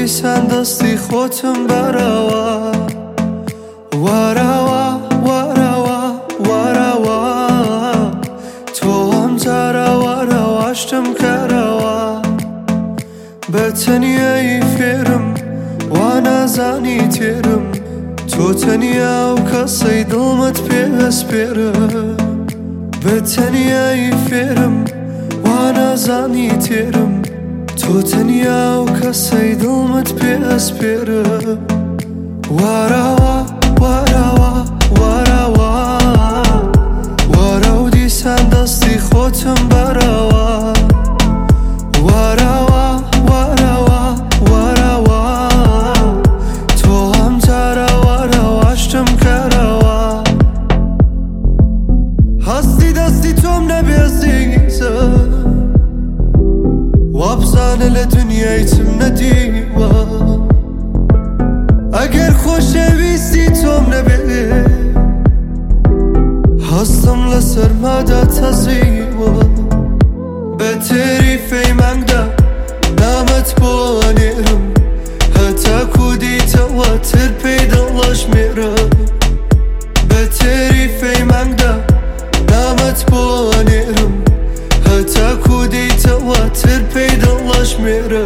دیسان دەستی خۆتم بەرەوە وەرەوە وەرەوە وەرەوە تۆ ئەم جارە وەرەوەشتم کەرەوە بە تەنیایی فێرم وا نازانی تێرم تۆ تەنیا و کەسەی دڵمت پێسپێرە بە تەنیایی فێرم وا نازانی تێرم تۆ تەنیا و کەسەی دڵمت پێسپێرە وەرەوە وەرەوە وەرەوە وەرە و دیسان دەستی خۆتم بەرەوە وەرەوە وەرەوە وەرەوە تۆ ئەم جارە وەرەوەشتم کەرەوە هەستی دەستی تۆم نەبێزیزە وابزانە لە دنیای چم نەدیوە ئەگەر خۆشەویستی تۆم نەبێ هەستم لە سەرمادا تەزیوە بە تێری فەیمانگدا نامەت بۆ ئەنێرم هەتاکو دیتەوە تر پێی دڵەژمێرە بە تێری فەیمانگدا نامەت بۆ ئەنێرم هەتاکو دیتەوە تر پێی دڵەژمێرە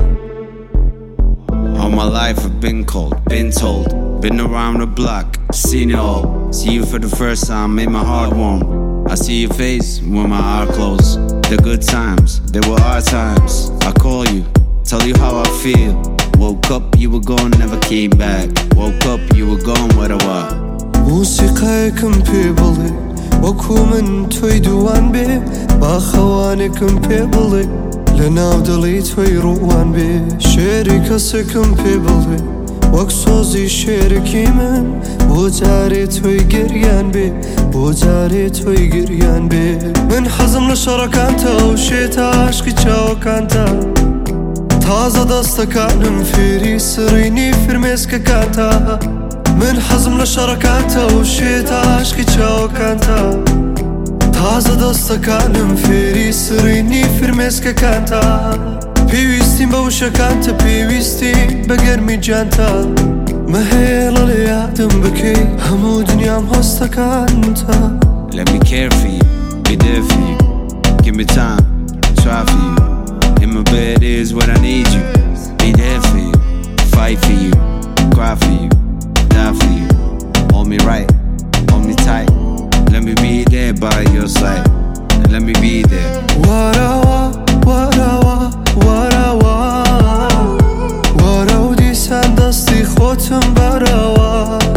All my life I've been cold, been told, been around the block, seen it all. See you for the first time, made my heart warm. I see your face when my eyes close. The good times, they were our times. I call you, tell you how I feel. Woke up, you were gone, never came back. Woke up, you were gone, what a while. موسیقایەکم پێ بڵێ وەکو من تۆی دووان بێ با خەوانێکم پێ بڵێ لە ناو دڵی تۆی ڕووان بێ شێری کەسێکم پێ بڵێ وەک سۆزی شێرەکی من بۆ جارێ تۆی گریان بێ بۆ جارێ تۆی گریان بێ من حەزم لە شەڕەکانتە و شێتە عاشقی چاوەکانتە تازە دەستەکانم فێری سڕینی فرمێسکەکانتە من حەزم لە شەڕەکانتە و شێتە عاشقی چاوەکانتە تازە دەستەکانم فێری سڕینی فرمێسکەکانتە پێویستیم بە وشەکانتە پێویستیم بە گەرمی جانتە مەهێڵە لە یادم بکەی هەموو دنیام هەستەکانتە Let me care for you, be there for you. Give me time, try for you. In my bed is what I need you. Be there for you, fight for you, cry for you, die for you. Hold me right, hold me tight. Let me be there by your side. Let me be there. وەرەوە وەرەوە وەرەوە وەرە و دیسان دەستی خۆتم بەرەوە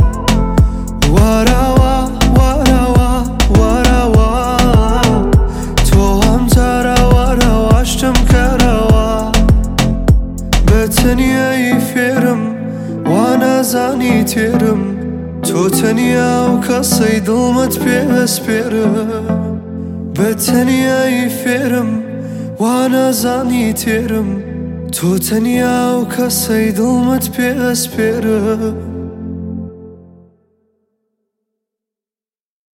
وەرەوە وەرەوە وەرەوە تۆ ئەم جارە وەرەوەشتم کەرەوە بە تەنیایی فێرم وا نازانی تێرم تۆ تەنیا و کەسەی دڵمت پێسپێرە بە تەنیایی فێرم وا نازانی تێرم تۆ تەنیا و کەسەی دڵمت پێسپێرە